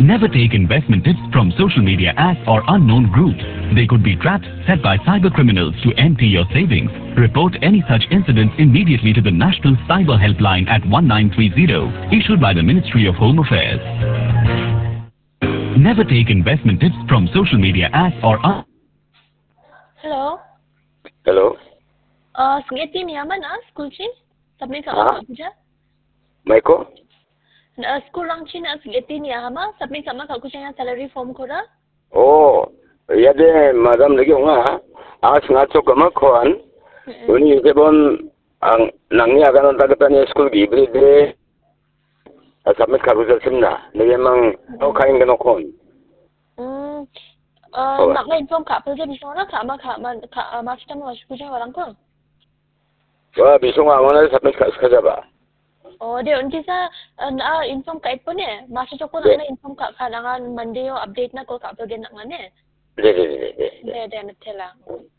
Never take investment tips from social media ads or unknown groups. They could be traps set by cyber criminals to empty your savings. Report any such incidents immediately to the National Cyber Helpline at 1930, issued by the Ministry of Home Affairs. Never take investment tips from social media ads or Hello. Hello. Sengeti ni aman school chi? Sabni sama kuja? Michael? School lang chi na sengeti ni ama sabni sama kuja yang salary form kora? Oh, ya de madam lagi nga. Sengat sok kama kon. Uni sebon ang nangni akan tagatan school gibri de. Submit karuja simna. Lagi mang tau kain kena kon. Nak inform kak pelja bisa nak kak macam mana kuja orang ko? Wah, bisa mana submit kerja ba? Oh, dia unti sa inform kak pun eh. Masa cakap nak inform kak kadangan Monday update nak ko kak pelja nak mana? De. De, betul lah.